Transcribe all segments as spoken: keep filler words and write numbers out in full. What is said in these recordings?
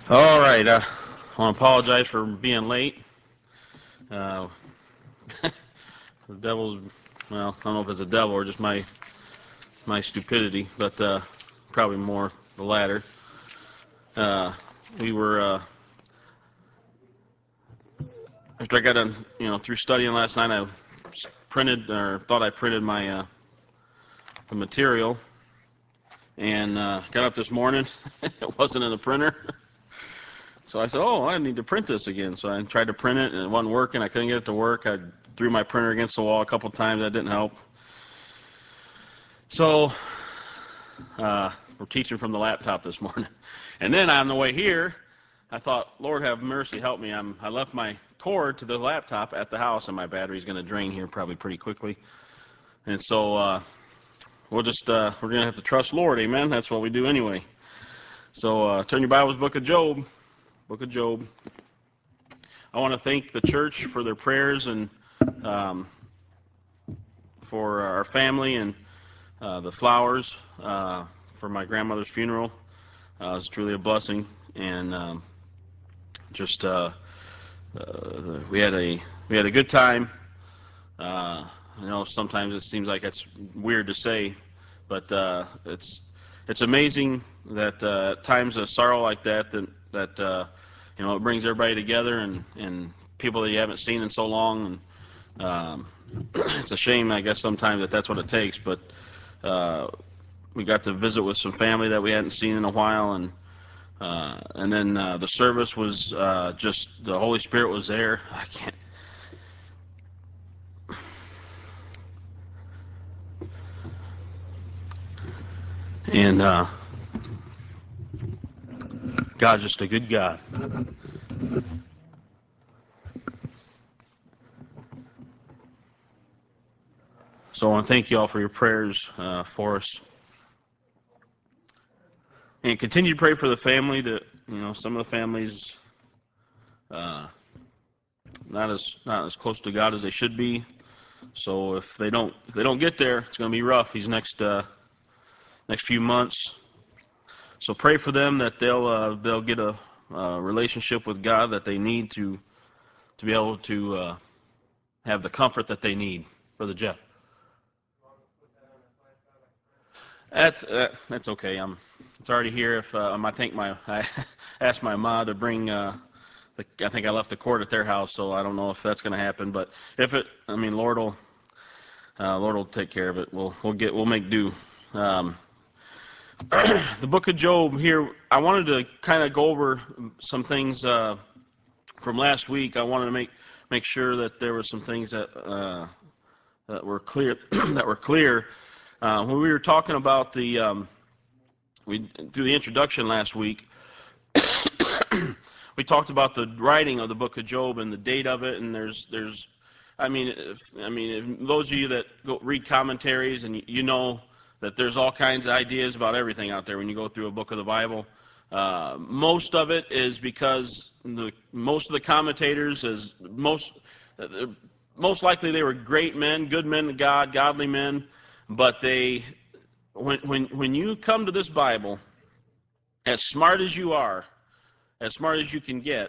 All right. Uh, I want to apologize for being late. Uh, the devil's, well, I don't know if it's a devil or just my my stupidity, but uh, probably more the latter. Uh, we were uh, after I got done, you know, through studying last night. I printed or thought I printed my uh, the material, and uh, got up this morning. It wasn't in the printer. So I said, oh, I need to print this again. So I tried to print it, and it wasn't working. I couldn't get it to work. I threw my printer against the wall a couple times. That didn't help. So uh, we're teaching from the laptop this morning. And then on the way here, I thought, Lord have mercy, help me. I'm, I left my cord to the laptop at the house, and my battery's going to drain here probably pretty quickly. And so uh, we'll just, uh, we're going to have to trust Lord, amen? That's what we do anyway. So uh, turn your Bibles, Book of Job. Book of Job. I want to thank the church for their prayers and um, for our family and uh, the flowers uh, for my grandmother's funeral. Uh, it was truly a blessing, and um, just uh, uh, we had a we had a good time. Uh, you know, sometimes it seems like it's weird to say, but uh, it's it's amazing that uh, at times of sorrow like that that that uh, you know it brings everybody together and and people that you haven't seen in so long. And um, it's a shame, I guess, sometimes that that's what it takes. But uh, we got to visit with some family that we hadn't seen in a while, and uh, and then uh, the service was uh, just the Holy Spirit was there. I can't. And uh, God's just a good God. So I want to thank you all for your prayers uh, for us, and continue to pray for the family. That you know, some of the families uh, not as not as close to God as they should be. So if they don't if they don't get there, it's going to be rough these next uh, next few months. So pray for them that they'll uh, they'll get a uh, relationship with God that they need to to be able to uh, have the comfort that they need. Brother Jeff. That's uh, that's okay. I'm. It's already here. If uh, um, I think my I asked my mom to bring. Uh, the, I think I left the cord at their house, so I don't know if that's going to happen. But if it, I mean, Lord will uh, Lord will take care of it. We'll we'll get we'll make do. Um, the Book of Job here. I wanted to kind of go over some things uh, from last week. I wanted to make make sure that there were some things that uh, that were clear that were clear uh, when we were talking about the. Um, We through the introduction last week, we talked about the writing of the Book of Job and the date of it. And there's there's, I mean, if, I mean, if those of you that go read commentaries and you, you know that there's all kinds of ideas about everything out there when you go through a book of the Bible. Uh, most of it is because the most of the commentators is most uh, most likely they were great men, good men of God, godly men, but they when when when you come to this Bible, as smart as you are, as smart as you can get,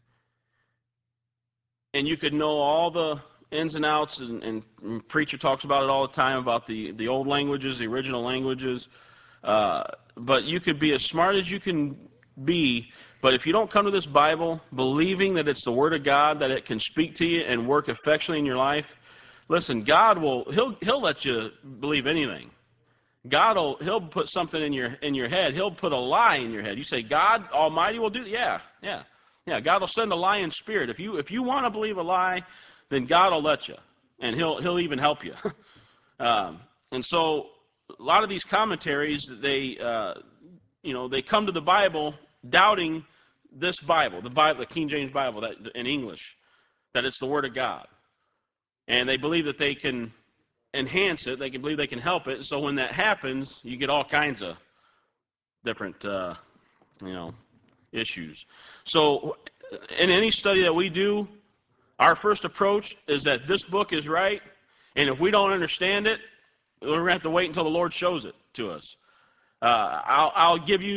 and you could know all the ins and outs, and, and, and preacher talks about it all the time about the the old languages, the original languages. Uh, but you could be as smart as you can be, but if you don't come to this Bible believing that it's the Word of God, that it can speak to you and work effectually in your life, listen, God will he'll he'll let you believe anything. God will he'll put something in your in your head. He'll put a lie in your head. You say, God Almighty will do yeah, yeah. Yeah, God will send a lying spirit. If you if you want to believe a lie, then God will let you. And he'll he'll even help you. um, and so a lot of these commentaries, they uh, you know, they come to the Bible doubting this Bible, the Bible, the King James Bible that in English, that it's the Word of God. And they believe that they can enhance it. They can believe they can help it. So when that happens, you get all kinds of different, uh, you know, issues. So in any study that we do, our first approach is that this book is right, and if we don't understand it, we're going to have to wait until the Lord shows it to us. Uh, I'll, I'll give you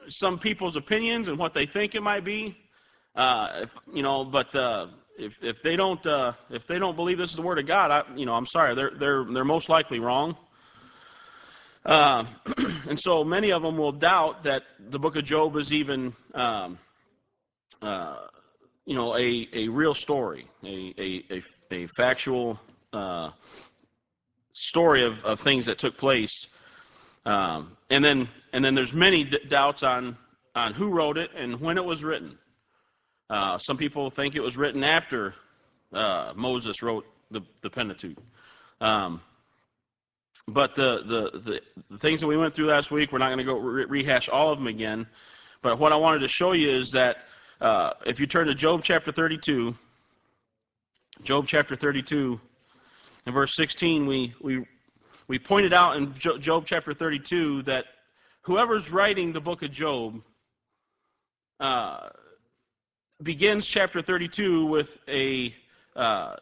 some people's opinions and what they think it might be. Uh, if, you know, but uh, if if they don't uh, if they don't believe this is the word of God, I, you know, I'm sorry, they're they're they're most likely wrong. Uh, and so many of them will doubt that the book of Job is even, um, uh, you know, a, a real story, a a, a, a factual uh, story of, of things that took place. Um, and then and then there's many d- doubts on on who wrote it and when it was written. Uh, some people think it was written after uh, Moses wrote the, the Pentateuch. Um, but the, the, the, the things that we went through last week, we're not going to go re- rehash all of them again. But what I wanted to show you is that uh, if you turn to Job chapter thirty-two, Job chapter thirty-two, and verse sixteen, we, we, we pointed out in Job chapter thirty-two that whoever's writing the book of Job uh, begins chapter thirty-two with a uh,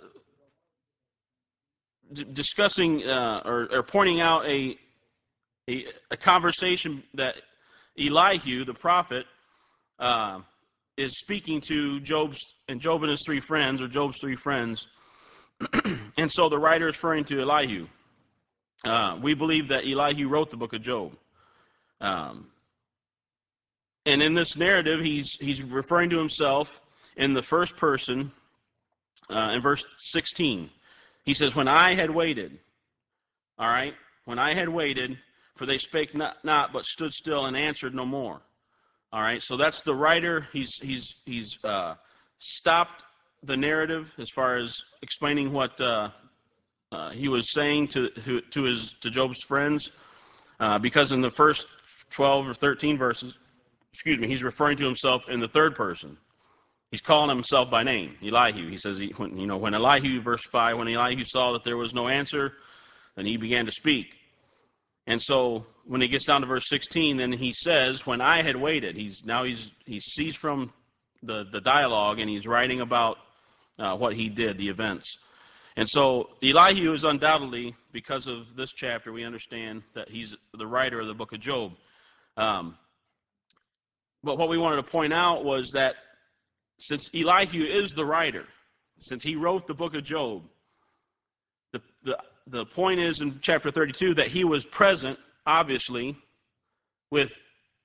d- discussing uh, or, or pointing out a, a, a conversation that Elihu, the prophet, uh, is speaking to Job's and Job and his three friends, or Job's three friends. And so the writer is referring to Elihu. Uh, we believe that Elihu wrote the book of Job. Um, and in this narrative, he's he's referring to himself in the first person uh, in verse sixteen. He says, "When I had waited," all right, "when I had waited, for they spake not, not but stood still and answered no more." All right, so that's the writer. He's he's he's uh, stopped the narrative as far as explaining what uh, uh, he was saying to, to to his to Job's friends, uh, because in the first twelve or thirteen verses, excuse me, he's referring to himself in the third person. He's calling himself by name, Elihu. He says, he, when, you know, when Elihu, verse five, when Elihu saw that there was no answer, then he began to speak. And so when he gets down to verse sixteen, then he says, "When I had waited," he's now he's he ceased from the, the dialogue and he's writing about uh, what he did, the events. And so Elihu is undoubtedly, because of this chapter, we understand that he's the writer of the book of Job. Um, but what we wanted to point out was that since Elihu is the writer, since he wrote the book of Job, the, the, the point is in chapter thirty-two that he was present, obviously, with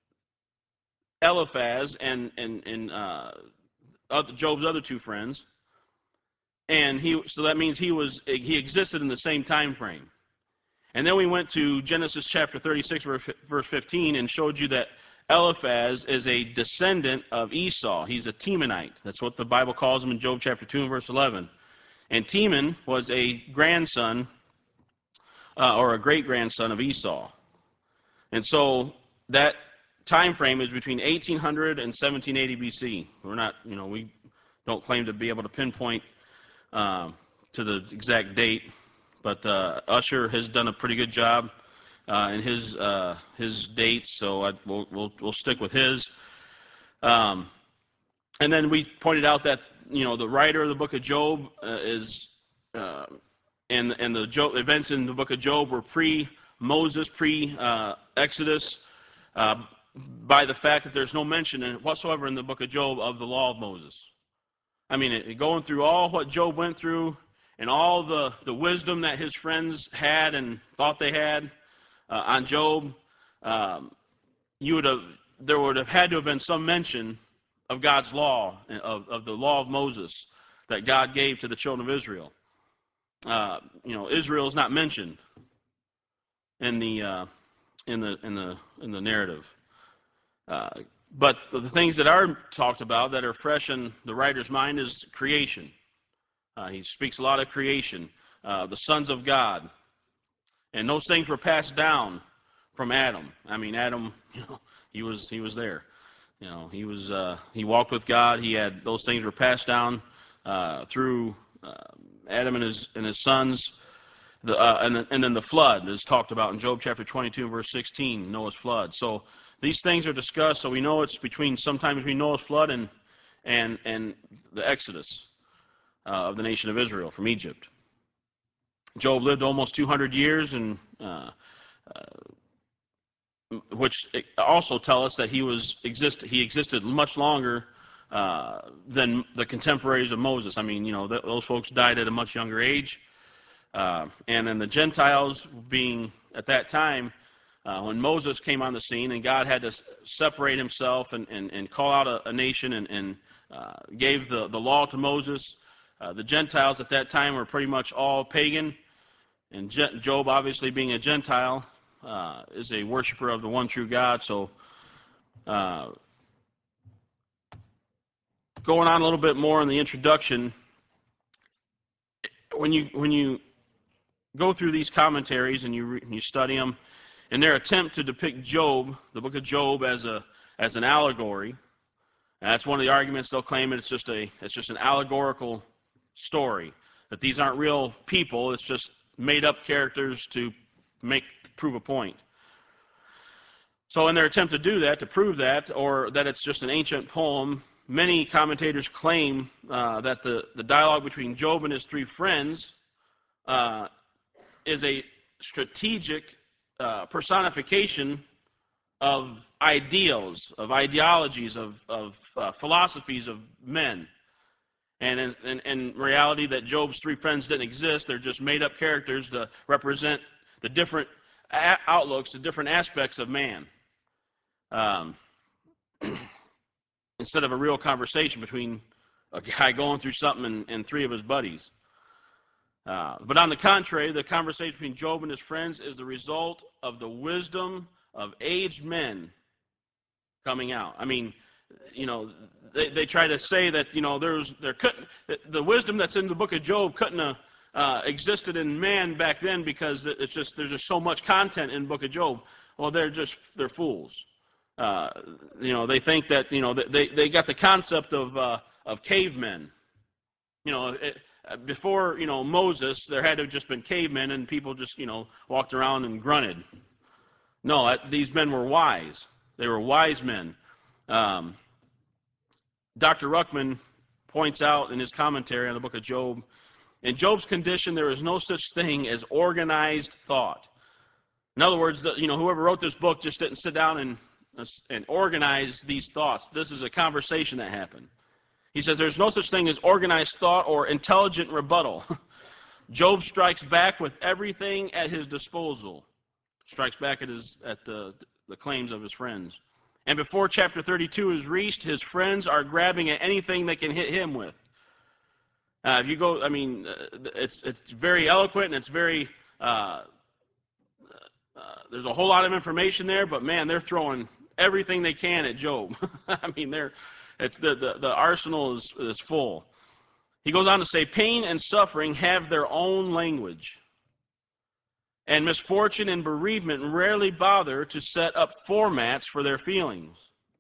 Eliphaz and, and, and uh, other, Job's other two friends. And he, so that means he was he existed in the same time frame. And then we went to Genesis chapter thirty-six, verse fifteen, and showed you that Eliphaz is a descendant of Esau. He's a Temanite. That's what the Bible calls him in Job chapter two and verse eleven. And Teman was a grandson, uh, or a great-grandson of Esau. And so that time frame is between eighteen hundred and seventeen eighty B C. We're not, you know, we don't claim to be able to pinpoint uh, to the exact date, but uh, Usher has done a pretty good job uh, in his uh, his dates, so I, we'll, we'll we'll stick with his. Um, and then we pointed out that, you know, the writer of the book of Job uh, is, uh, and and the Job, events in the book of Job were pre-Moses, pre-Exodus, uh, by the fact that there's no mention in whatsoever in the book of Job of the law of Moses. I mean, it, going through all what Job went through and all the, the wisdom that his friends had and thought they had uh, on Job, um, you would have there would have had to have been some mention of God's law, of, of the law of Moses that God gave to the children of Israel. Uh, you know, Israel is not mentioned in the uh, in the in the in the narrative. Uh, but the things that are talked about that are fresh in the writer's mind is creation. Uh, he speaks a lot of creation, uh, the sons of God, and those things were passed down from Adam. I mean, Adam, you know, he was he was there. You know, he was uh, he walked with God. He had those things were passed down uh, through uh, Adam and his and his sons. The, uh, and, then, and then the flood is talked about in Job chapter twenty-two and verse sixteen, Noah's flood. So these things are discussed. So we know it's between sometime between Noah's flood and and and the Exodus uh, of the nation of Israel from Egypt. Job lived almost two hundred years, and uh, uh, which also tell us that he was exist he existed much longer uh, than the contemporaries of Moses. I mean, you know, th- those folks died at a much younger age, uh, and then the Gentiles being at that time uh, when Moses came on the scene, and God had to s- separate Himself and, and, and call out a, a nation and, and uh, gave the, the law to Moses. Uh, the Gentiles at that time were pretty much all pagan, and Je- Job, obviously being a Gentile, uh, is a worshiper of the one true God. So, uh, going on a little bit more in the introduction, when you when you go through these commentaries and you re- you study them, in their attempt to depict Job, the book of Job, as a as an allegory, and that's one of the arguments they'll claim. It's just a it's just an allegorical story, that these aren't real people. It's just made up characters to make prove a point. So in their attempt to do that, to prove that, or that it's just an ancient poem, many commentators claim uh, that the, the dialogue between Job and his three friends uh, is a strategic uh, personification of ideals, of ideologies, of, of uh, philosophies of men. And in, in, in reality, that Job's three friends didn't exist. They're just made-up characters to represent the different a- outlooks, the different aspects of man. Um, instead of a real conversation between a guy going through something and, and three of his buddies. Uh, but on the contrary, the conversation between Job and his friends is the result of the wisdom of aged men coming out. I mean, you know, they, they try to say that, you know, there's there couldn't the wisdom that's in the book of Job couldn't have uh, existed in man back then, because it's just there's just so much content in the book of Job. Well, they're just they're fools. Uh, you know, they think that, you know, they, they got the concept of uh, of cavemen. You know, it, before, you know, Moses, there had to have just been cavemen, and people just, you know, walked around and grunted. No, these men were wise. They were wise men. Um, Doctor Ruckman points out in his commentary on the book of Job, in Job's condition, there is no such thing as organized thought. In other words, you know, whoever wrote this book just didn't sit down and and organize these thoughts. This is a conversation that happened. He says there's no such thing as organized thought or intelligent rebuttal. Job strikes back with everything at his disposal. Strikes back at his at the the claims of his friends. And before chapter thirty-two is reached, his friends are grabbing at anything they can hit him with. Uh, if you go, I mean, uh, it's it's very eloquent, and it's very. Uh, uh, there's a whole lot of information there, but man, they're throwing everything they can at Job. I mean, they're it's the, the the arsenal is is full. He goes on to say, pain and suffering have their own language, and misfortune and bereavement rarely bother to set up formats for their feelings.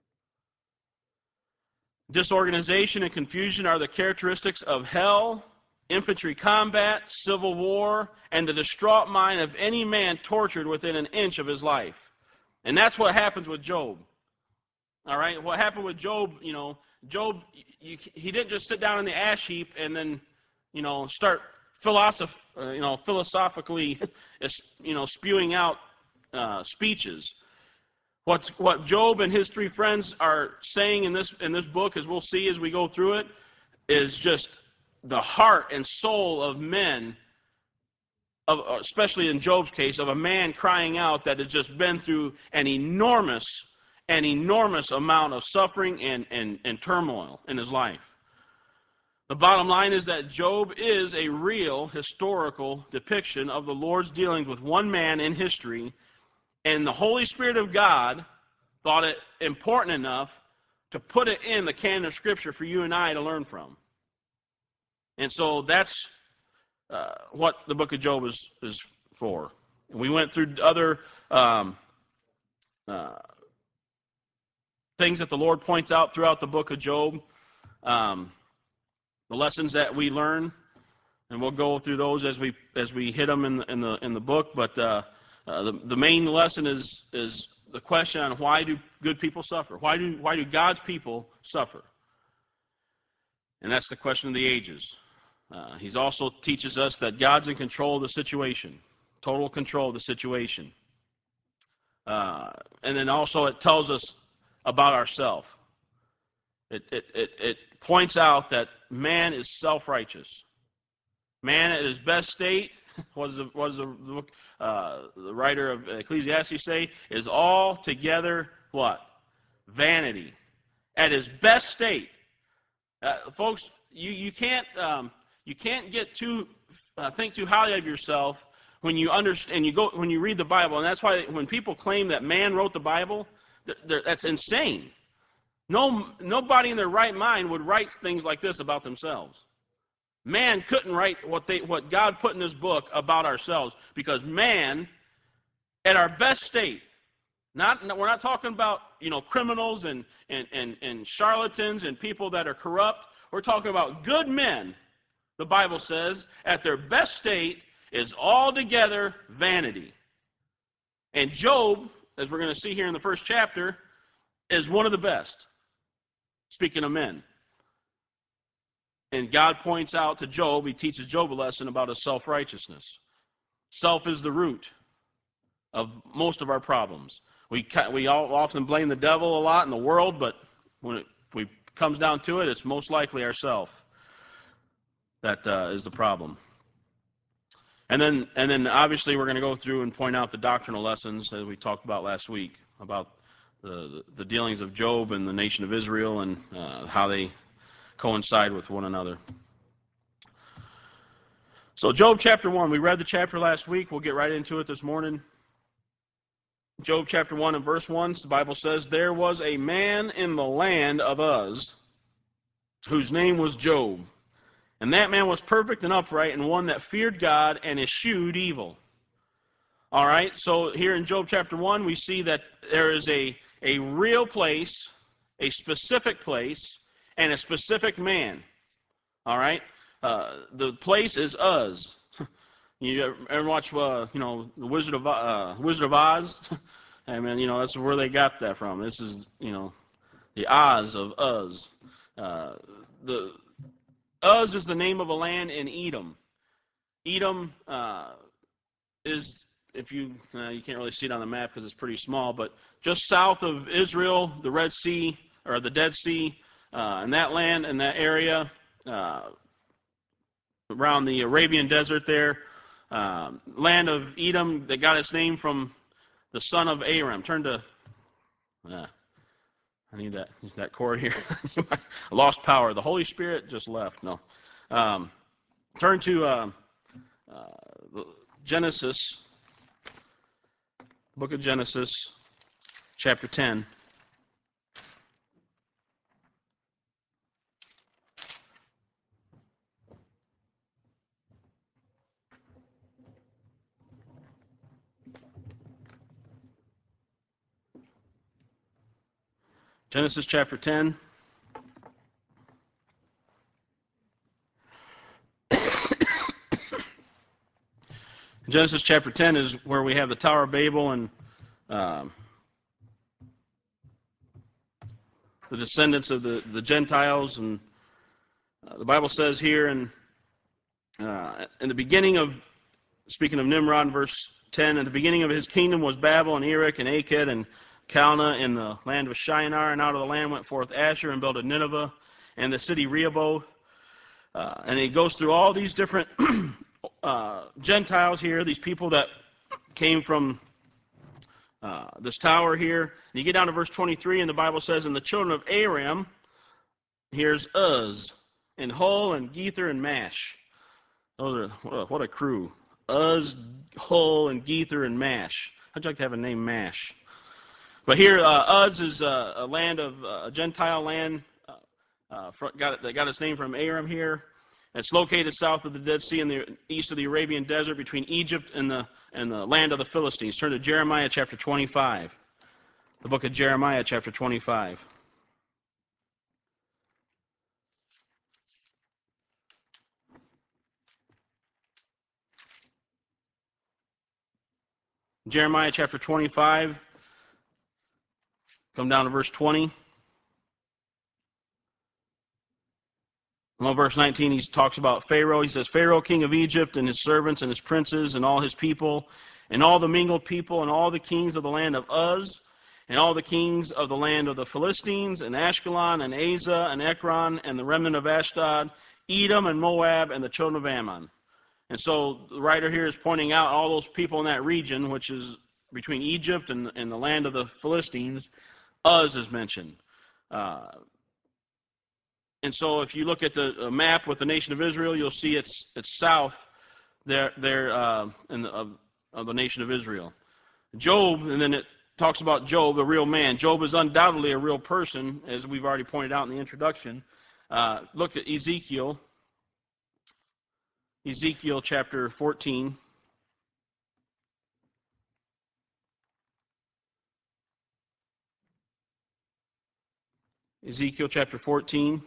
Disorganization and confusion are the characteristics of hell, infantry combat, civil war, and the distraught mind of any man tortured within an inch of his life. And that's what happens with Job. All right? What happened with Job, you know, Job, you, he didn't just sit down in the ash heap and then, you know, start philosoph- uh, you know, philosophically, you know, spewing out uh, speeches. What's, what Job and his three friends are saying in this in this book, as we'll see as we go through it, is just the heart and soul of men, of, especially in Job's case, of a man crying out that has just been through an enormous, an enormous amount of suffering and, and, and turmoil in his life. The bottom line is that Job is a real historical depiction of the Lord's dealings with one man in history, and the Holy Spirit of God thought it important enough to put it in the canon of Scripture for you and I to learn from. And so that's uh, what the book of Job is, is for. And we went through other um, uh, things that the Lord points out throughout the book of Job, um, the lessons that we learn, and we'll go through those as we as we hit them in the in the, in the book. But uh, uh, the the main lesson is is the question on why do good people suffer? Why do why do God's people suffer? And that's the question of the ages. Uh, he also teaches us that God's in control of the situation, total control of the situation. Uh, and then also it tells us about ourselves. It, it, it, it points out that man is self-righteous. Man at his best state, what does the, what does the, uh, the writer of Ecclesiastes say, is altogether what? Vanity. At his best state. Uh, folks, you, you, can't, um, you can't get too, uh, think too highly of yourself when you understand, you go, when you read the Bible. And that's why when people claim that man wrote the Bible, that's insane. No, nobody in their right mind would write things like this about themselves. Man couldn't write what they what God put in this book about ourselves, because man, at our best state, not we're not talking about, you know, criminals and and and, and charlatans and people that are corrupt. We're talking about good men. The Bible says at their best state is altogether vanity. And Job, as we're going to see here in the first chapter, is one of the best. Speaking of men. And God points out to Job, he teaches Job a lesson about his self-righteousness. Self is the root of most of our problems. We we all often blame the devil a lot in the world, but when it, when it comes down to it, it's most likely ourself that uh, is the problem. And then, and then obviously we're going to go through and point out the doctrinal lessons that we talked about last week, about the, the dealings of Job and the nation of Israel, and uh, how they coincide with one another. So Job chapter one, we read the chapter last week. We'll get right into it this morning. Job chapter one and verse one, the Bible says, "There was a man in the land of Uz, whose name was Job. And that man was perfect and upright, and one that feared God and eschewed evil." All right, so here in Job chapter one, we see that there is a, a real place, a specific place, and a specific man. All right, uh, the place is Uz. You ever watch, uh, you know, the Wizard of uh, Wizard of Oz? I mean, you know, that's where they got that from. This is, you know, the Oz of Uz. Uh, the Uz is the name of a land in Edom. Edom uh, is, if you uh, you can't really see it on the map because it's pretty small, but just south of Israel, the Red Sea or the Dead Sea, uh, and that land and that area uh, around the Arabian Desert there, um, land of Edom that got its name from the son of Aram. Turn to, uh, I need that that cord here. I lost power. The Holy Spirit just left. No, um, turn to uh, uh, Genesis. Book of Genesis, chapter ten. Genesis chapter ten. Genesis chapter ten is where we have the Tower of Babel and um, the descendants of the, the Gentiles. And uh, the Bible says here in, uh, in the beginning of, speaking of Nimrod in verse ten, at the beginning of his kingdom was Babel and Erech and Akkad and Calneh in the land of Shinar, and out of the land went forth Asher and built Nineveh and the city Rehoboth. Uh, and he goes through all these different uh, Gentiles here, these people that came from uh, this tower here. And you get down to verse twenty-three, and the Bible says, "And the children of Aram," here's Uz, and Hul, and Gether, and Mash. Those are, what a, what a crew. Uz, Hul, and Gether, and Mash. How'd you like to have a name, Mash? But here, uh, Uz is uh, a land of, uh, a Gentile land, uh, uh, got, that got its name from Aram here. It's located south of the Dead Sea and the east of the Arabian Desert, between Egypt and the, and the land of the Philistines. Turn to Jeremiah chapter twenty-five. The book of Jeremiah chapter twenty-five. Jeremiah chapter twenty-five. Come down to verse twenty. Well, verse nineteen, he talks about Pharaoh. He says, "Pharaoh, king of Egypt, and his servants and his princes and all his people, and all the mingled people, and all the kings of the land of Uz, and all the kings of the land of the Philistines, and Ashkelon, and Asa, and Ekron, and the remnant of Ashdod, Edom, and Moab, and the children of Ammon. And so the writer here is pointing out all those people in that region, which is between Egypt and, and the land of the Philistines. Uz is mentioned. Uh, and so if you look at the map with the nation of Israel, you'll see it's it's south there, there uh, in the, of, of the nation of Israel. Job, and then it talks about Job, a real man. Job is undoubtedly a real person, as we've already pointed out in the introduction. Uh, look at Ezekiel. Ezekiel chapter fourteen. Ezekiel chapter fourteen,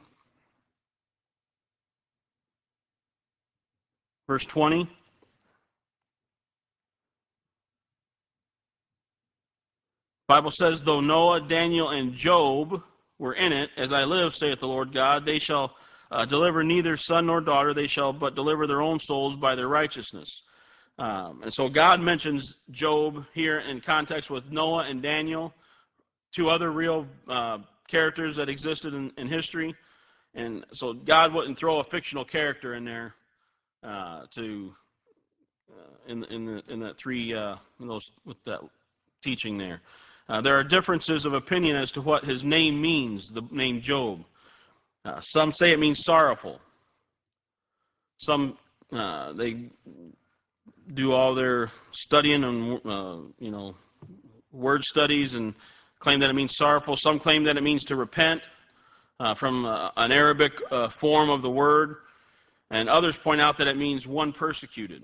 verse twenty. The Bible says, though Noah, Daniel, and Job were in it, as I live, saith the Lord God, they shall uh, deliver neither son nor daughter, they shall but deliver their own souls by their righteousness. Um, and so God mentions Job here in context with Noah and Daniel, two other real uh, characters that existed in, in history. And so God wouldn't throw a fictional character in there uh, to uh, in in the in that three uh, in those with that teaching there. Uh, there are differences of opinion as to what his name means. The name Job. Uh, some say it means sorrowful. Some uh, they do all their studying and uh, you know word studies and claim that it means sorrowful. Some claim that it means to repent uh, from uh, an Arabic uh, form of the word, and others point out that it means one persecuted.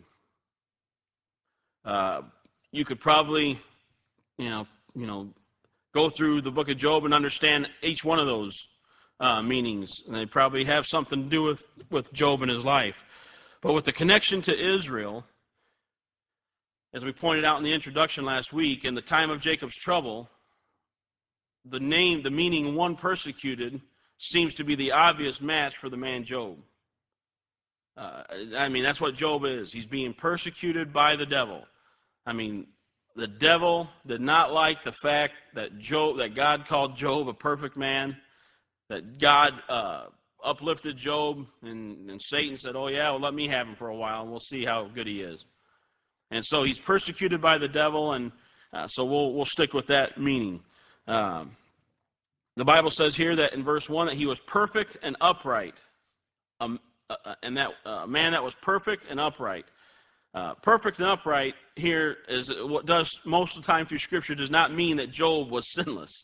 Uh, you could probably, you know, you know, go through the book of Job and understand each one of those uh, meanings, and they probably have something to do with with Job and his life. But with the connection to Israel, as we pointed out in the introduction last week, in the time of Jacob's trouble, the name, the meaning one persecuted, seems to be the obvious match for the man Job. Uh, I mean, that's what Job is. He's being persecuted by the devil. I mean, the devil did not like the fact that Job, that God called Job a perfect man, that God uh, uplifted Job, and, and Satan said, oh yeah, well, let me have him for a while, and we'll see how good he is. And so he's persecuted by the devil, and uh, so we'll we'll stick with that meaning. Um, the Bible says here that in verse one that he was perfect and upright, um, uh, and that uh, man that was perfect and upright. Uh, perfect and upright here is what does most of the time through Scripture does not mean that Job was sinless.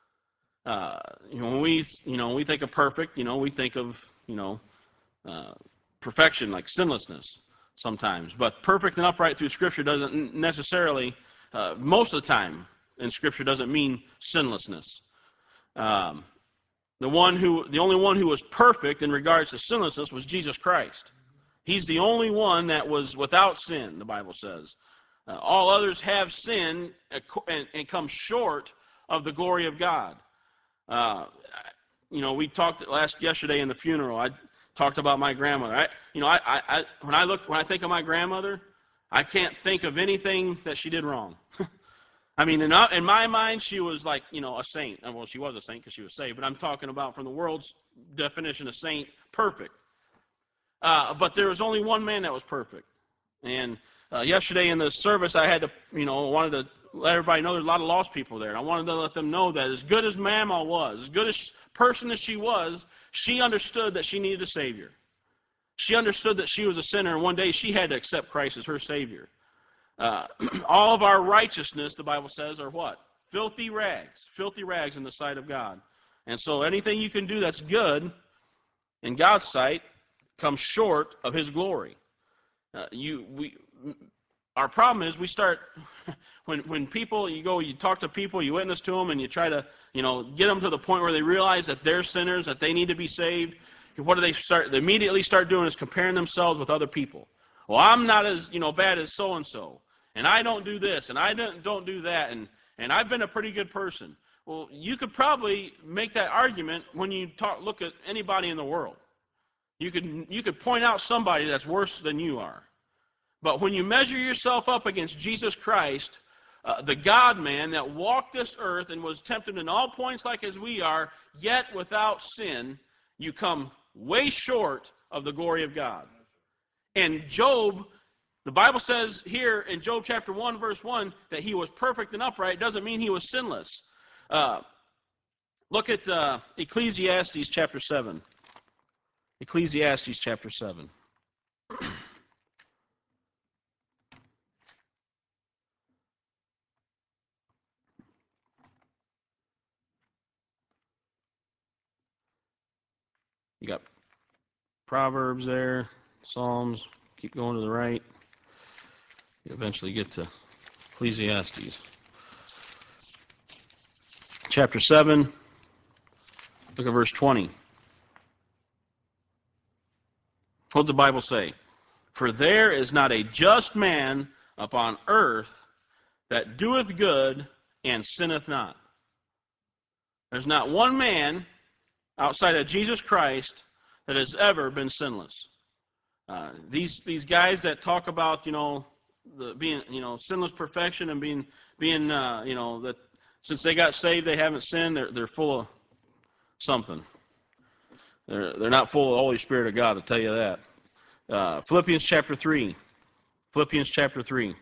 Uh, you know, when we you know when we think of perfect, you know, we think of you know uh, perfection, like sinlessness sometimes. But perfect and upright through Scripture doesn't necessarily, uh, most of the time in Scripture, doesn't mean sinlessness. Um, the one who, the only one who was perfect in regards to sinlessness was Jesus Christ. He's the only one that was without sin, the Bible says. Uh, all others have sinned and, and come short of the glory of God. Uh, you know, we talked last yesterday in the funeral. I talked about my grandmother. I, you know, I, I, when I look, when I think of my grandmother, I can't think of anything that she did wrong. I mean, in, in my mind, she was like, you know, a saint. Well, she was a saint because she was saved, but I'm talking about from the world's definition of saint, perfect. Uh, but there was only one man that was perfect. And uh, yesterday in the service, I had to, you know, wanted to let everybody know there's a lot of lost people there. And I wanted to let them know that as good as Mama was, as good as person as she was, she understood that she needed a Savior. She understood that she was a sinner, and one day she had to accept Christ as her Savior. Uh, all of our righteousness, the Bible says, are what? Filthy rags. Filthy rags in the sight of God. And so anything you can do that's good in God's sight comes short of His glory. Uh, you, we, our problem is we start, when when people, you go, you talk to people, you witness to them, and you try to, you know, get them to the point where they realize that they're sinners, that they need to be saved. What do they start? They immediately start doing is comparing themselves with other people. Well, I'm not as, you know, bad as so-and-so, and I don't do this, and I don't, don't do that, and, and I've been a pretty good person. Well, you could probably make that argument when you talk, look at anybody in the world. You could, you could point out somebody that's worse than you are. But when you measure yourself up against Jesus Christ, uh, the God-man that walked this earth and was tempted in all points like as we are, yet without sin, you come way short of the glory of God. And Job, the Bible says here in Job chapter one, verse one, that he was perfect and upright. It doesn't mean he was sinless. Uh, look at uh, Ecclesiastes chapter seven. Ecclesiastes chapter seven. You got Proverbs there, Psalms, keep going to the right. You eventually get to Ecclesiastes. Chapter seven, look at verse twenty. What does the Bible say? For there is not a just man upon earth that doeth good and sinneth not. There's not one man outside of Jesus Christ that has ever been sinless. Uh, these these guys that talk about, you know, the being, you know, sinless perfection and being being uh, you know, that since they got saved they haven't sinned, they're they're full of something. They're they're not full of the Holy Spirit of God, I'll tell you that. Uh, Philippians chapter three. Philippians chapter three.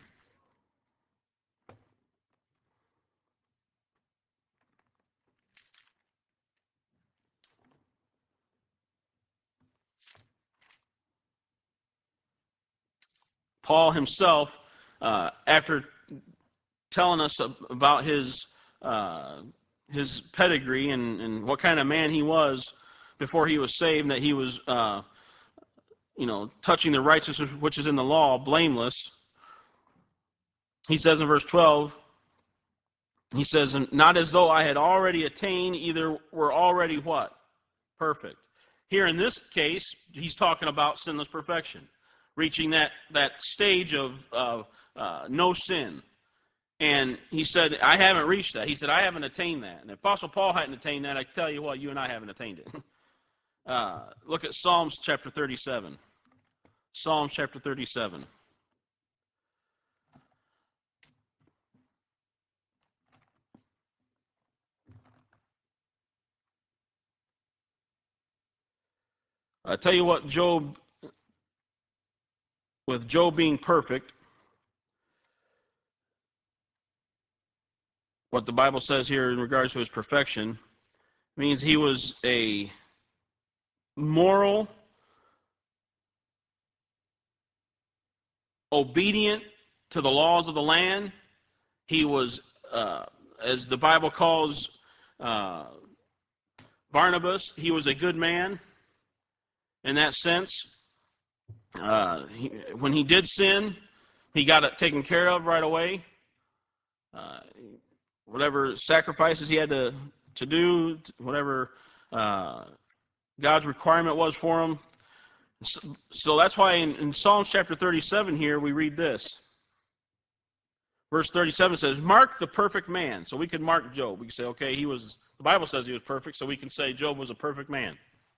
Paul himself, uh, after telling us about his uh, his pedigree and, and what kind of man he was before he was saved, that he was, uh, you know, touching the righteousness which is in the law, blameless. He says in verse twelve, he says, not as though I had already attained, either were already what? Perfect. Here in this case, he's talking about sinless perfection, reaching that, that stage of, of uh, no sin. And he said, I haven't reached that. He said, I haven't attained that. And if Apostle Paul hadn't attained that, I can tell you what, you and I haven't attained it. uh, look at Psalms chapter thirty-seven. Psalms chapter thirty-seven. I tell you what, Job, with Job being perfect, what the Bible says here in regards to his perfection means he was a moral, obedient to the laws of the land. He was, uh, as the Bible calls uh, Barnabas, he was a good man in that sense. Uh, he, when he did sin, he got it taken care of right away. Uh, whatever sacrifices he had to, to do, whatever uh, God's requirement was for him. So, so that's why in, in Psalms chapter thirty-seven here, we read this. Verse thirty-seven says, mark the perfect man. So we can mark Job. We can say, okay, he was, the Bible says he was perfect, so we can say Job was a perfect man.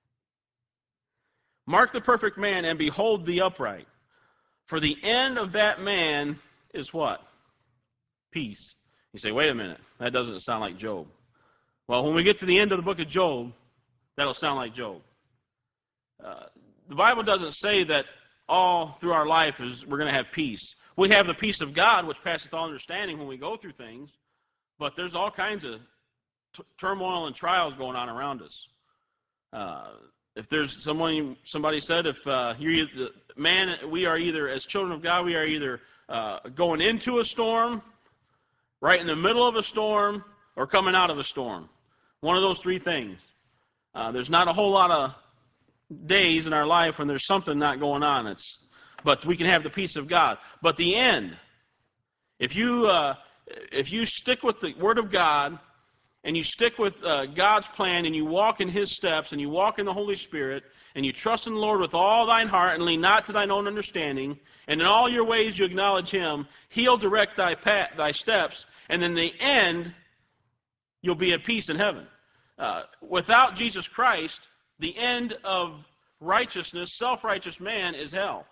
Mark the perfect man and behold the upright. For the end of that man is what? Peace. You say, wait a minute, that doesn't sound like Job. Well, when we get to the end of the book of Job, that'll sound like Job. Uh, the Bible doesn't say that all through our life is we're going to have peace. We have the peace of God, which passeth all understanding when we go through things, but there's all kinds of t- turmoil and trials going on around us. Uh, if there's someone, somebody said, if uh, you're the man, we are either, as children of God, we are either uh, going into a storm, right in the middle of a storm, or coming out of a storm. One of those three things. Uh, there's not a whole lot of days in our life when there's something not going on. It's, but we can have the peace of God. But the end, if you uh, if you stick with the Word of God, and you stick with uh, God's plan, and you walk in His steps, and you walk in the Holy Spirit, and you trust in the Lord with all thine heart, and lean not to thine own understanding, and in all your ways you acknowledge Him, He'll direct thy path, thy steps, and in the end, you'll be at peace in heaven. Uh, without Jesus Christ, the end of righteousness, self-righteous man, is hell.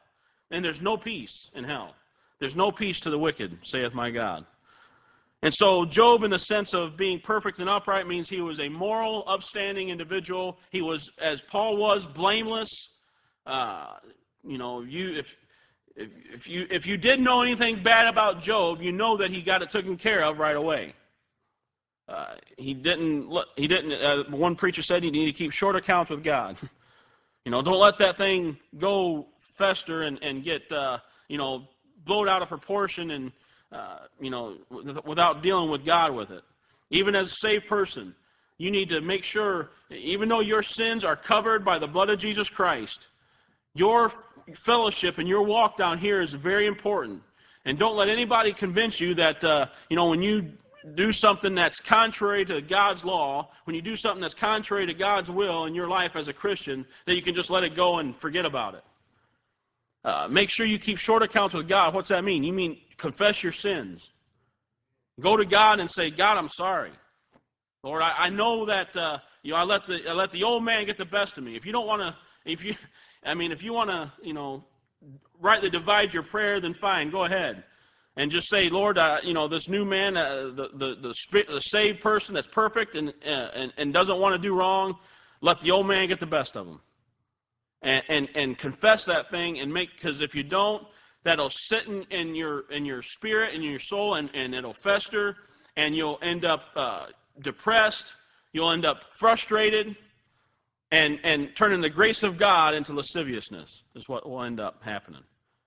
And there's no peace in hell. There's no peace to the wicked, saith my God. And so Job, in the sense of being perfect and upright, means he was a moral, upstanding individual. He was, as Paul was, blameless. Uh, you know, you if, if if you if you did know anything bad about Job, you know that he got it taken care of right away. Uh, he didn't. He didn't. Uh, one preacher said you need to keep short accounts with God. You know, don't let that thing go fester and and get uh, you know blowed out of proportion and uh, you know without dealing with God with it. Even as a saved person, you need to make sure, even though your sins are covered by the blood of Jesus Christ, your fellowship and your walk down here is very important. And don't let anybody convince you that, uh, you know, when you do something that's contrary to God's law, when you do something that's contrary to God's will in your life as a Christian, that you can just let it go and forget about it. Uh, make sure you keep short accounts with God. What's that mean? You mean confess your sins. Go to God and say, God, I'm sorry. Lord, I, I know that uh, you know I let the I let the old man get the best of me. If you don't want to, if you, I mean, if you want to, you know, rightly divide your prayer, then fine, go ahead, and just say, Lord, uh, you know, this new man, uh, the the the, spirit, the saved person that's perfect and uh, and and doesn't want to do wrong, let the old man get the best of him, and and and confess that thing and make, because if you don't, that'll sit in, in your in your spirit and in your soul, and and it'll fester, and you'll end up uh, depressed. You'll end up frustrated, and and turning the grace of God into lasciviousness is what will end up happening.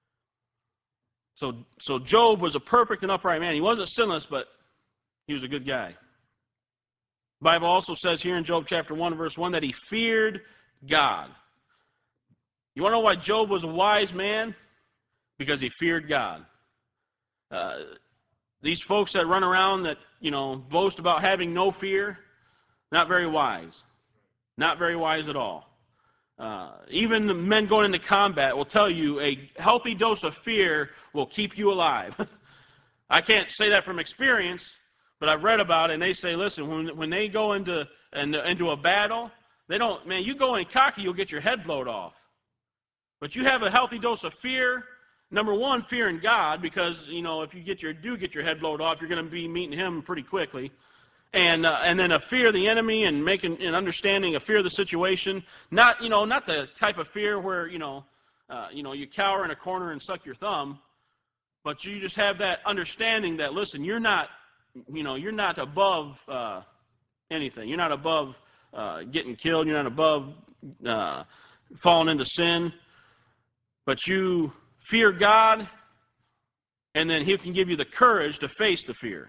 So, so Job was a perfect and upright man. He wasn't sinless, but he was a good guy. The Bible also says here in Job chapter one, verse one, that he feared God. You want to know why Job was a wise man? Because he feared God. Uh, these folks that run around that, you know, boast about having no fear, not very wise. Not very wise at all. Uh, even the men going into combat will tell you a healthy dose of fear will keep you alive. I can't say that from experience, but I've read about it, and they say, listen, when when they go into into a battle, they don't, man, you go in cocky, you'll get your head blowed off. But you have a healthy dose of fear. Number one, fear in God, because, you know, if you get your do get your head blowed off, you're going to be meeting Him pretty quickly. And uh, and then a fear of the enemy, and making an understanding, a fear of the situation. Not you know not the type of fear where you know uh, you know you cower in a corner and suck your thumb, but you just have that understanding that, listen, you're not you know you're not above uh, anything. You're not above uh, getting killed. You're not above uh, falling into sin. But you fear God, and then He can give you the courage to face the fear.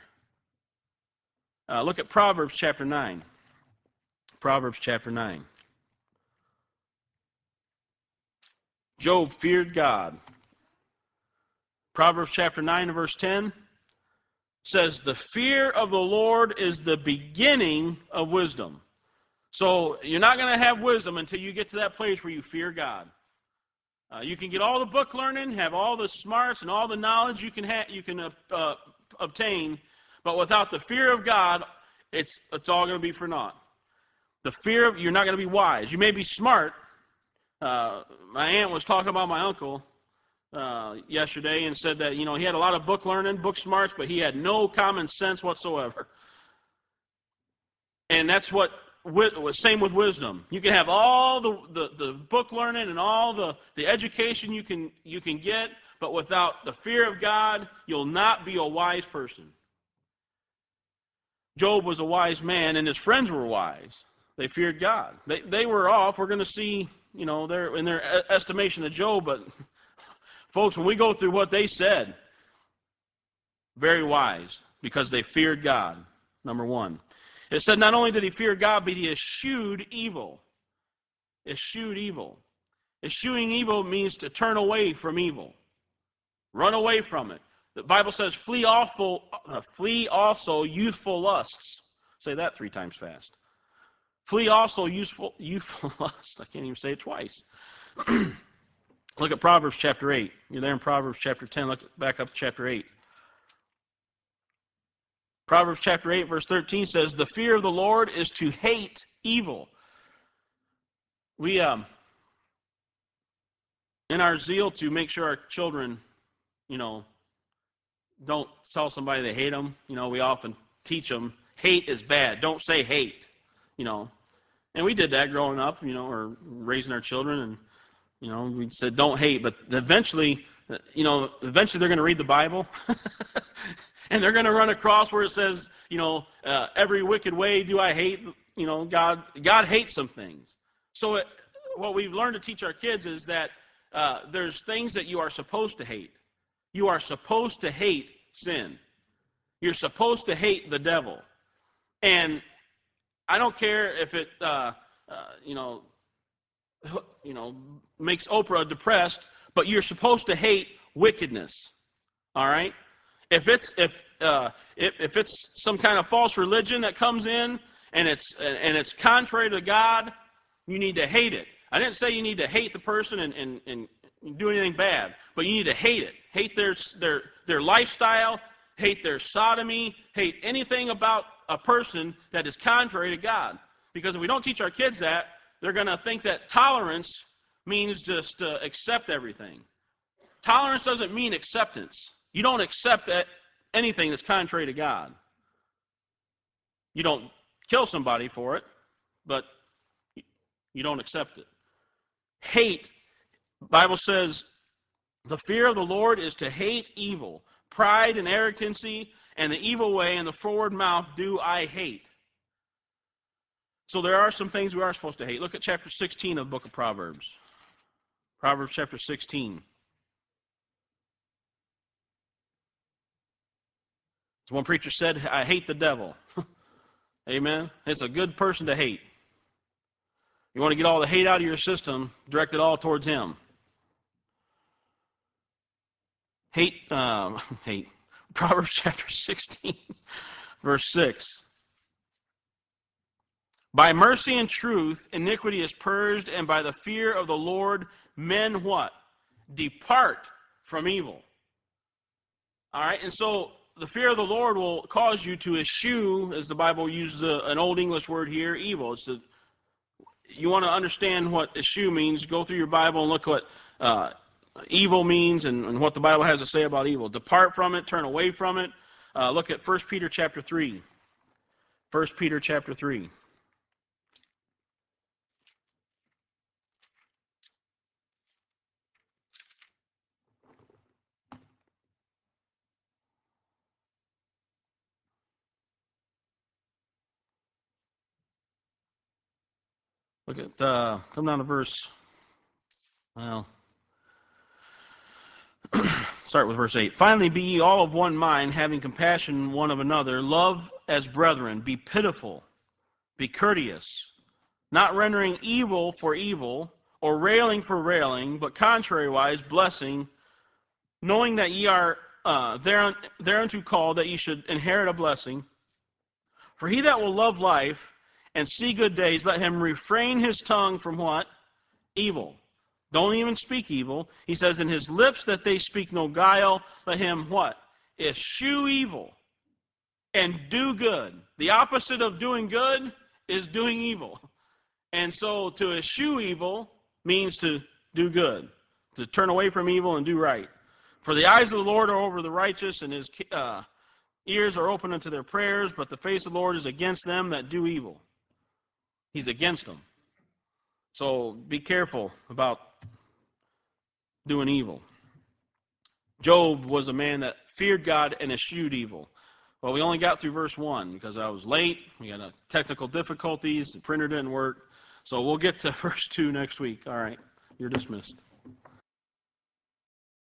Uh, look at Proverbs chapter nine. Proverbs chapter nine. Job feared God. Proverbs chapter nine and verse ten says, the fear of the Lord is the beginning of wisdom. So you're not going to have wisdom until you get to that place where you fear God. Uh, you can get all the book learning, have all the smarts and all the knowledge you can ha- you can uh, uh, obtain, but without the fear of God, it's it's all going to be for naught. The fear of, you're not going to be wise. You may be smart. Uh, my aunt was talking about my uncle uh, yesterday and said that, you know, he had a lot of book learning, book smarts, but he had no common sense whatsoever. And that's what was same with wisdom. You can have all the, the, the book learning and all the, the education you can you can get, but without the fear of God, you'll not be a wise person. Job was a wise man, and his friends were wise. They feared God. They they were off. We're going to see, you know, their in their estimation of Job, but folks, when we go through what they said, very wise, because they feared God, number one. It said not only did he fear God, but he eschewed evil. Eschewed evil. Eschewing evil means to turn away from evil. Run away from it. The Bible says, flee also, uh, flee also youthful lusts. Say that three times fast. Flee also youthful, youthful lusts. I can't even say it twice. Look at Proverbs chapter eight. You're there in Proverbs chapter ten. Look back up to chapter eight. Proverbs chapter eight, verse thirteen says, the fear of the Lord is to hate evil. We, um, in our zeal to make sure our children, you know, don't tell somebody they hate them, you know, we often teach them, hate is bad. Don't say hate, you know. And we did that growing up, you know, or raising our children, and, you know, we said don't hate. But eventually, you know, eventually they're going to read the Bible, and they're going to run across where it says, you know, uh, every wicked way do I hate, you know, God. God hates some things. So it, what we've learned to teach our kids is that uh, there's things that you are supposed to hate. You are supposed to hate sin. You're supposed to hate the devil. And I don't care if it, uh, uh, you know, you know, makes Oprah depressed, but you're supposed to hate wickedness. All right? If it's if uh, if, if it's some kind of false religion that comes in and it's and it's contrary to God, you need to hate it. I didn't say you need to hate the person and, and, and do anything bad, but you need to hate it. Hate their their their lifestyle, hate their sodomy, hate anything about a person that is contrary to God. Because if we don't teach our kids that, they're going to think that tolerance means just uh, accept everything. Tolerance doesn't mean acceptance. You don't accept anything that's contrary to God. You don't kill somebody for it, but you don't accept it. Hate, the Bible says, the fear of the Lord is to hate evil. Pride and arrogancy and the evil way and the forward mouth do I hate. So there are some things we are supposed to hate. Look at chapter sixteen of the book of Proverbs. Proverbs chapter sixteen. As one preacher said, I hate the devil. Amen? It's a good person to hate. You want to get all the hate out of your system, direct it all towards him. Hate, um, hate. Proverbs chapter sixteen, verse six. By mercy and truth, iniquity is purged, and by the fear of the Lord, men what? Depart from evil. All right, and so the fear of the Lord will cause you to eschew, as the Bible uses a, an old English word here, evil. It's a, you want to understand what eschew means, go through your Bible and look what uh, evil means and, and what the Bible has to say about evil. Depart from it, turn away from it. Uh, look at First Peter chapter three. First Peter chapter three. Look at, uh, come down to verse, well, start with verse eight. Finally, be ye all of one mind, having compassion one of another. Love as brethren. Be pitiful. Be courteous. Not rendering evil for evil, or railing for railing, but contrariwise blessing, knowing that ye are uh, thereunto called, that ye should inherit a blessing. For he that will love life and see good days, let him refrain his tongue from what? Evil. Don't even speak evil. He says, in his lips that they speak no guile, let him what? Eschew evil and do good. The opposite of doing good is doing evil. And so to eschew evil means to do good, to turn away from evil and do right. For the eyes of the Lord are over the righteous, and his uh, ears are open unto their prayers, but the face of the Lord is against them that do evil. He's against them. So be careful about doing evil. Job was a man that feared God and eschewed evil. Well, we only got through verse one because I was late. We had technical difficulties. The printer didn't work. So we'll get to verse two next week. All right. You're dismissed.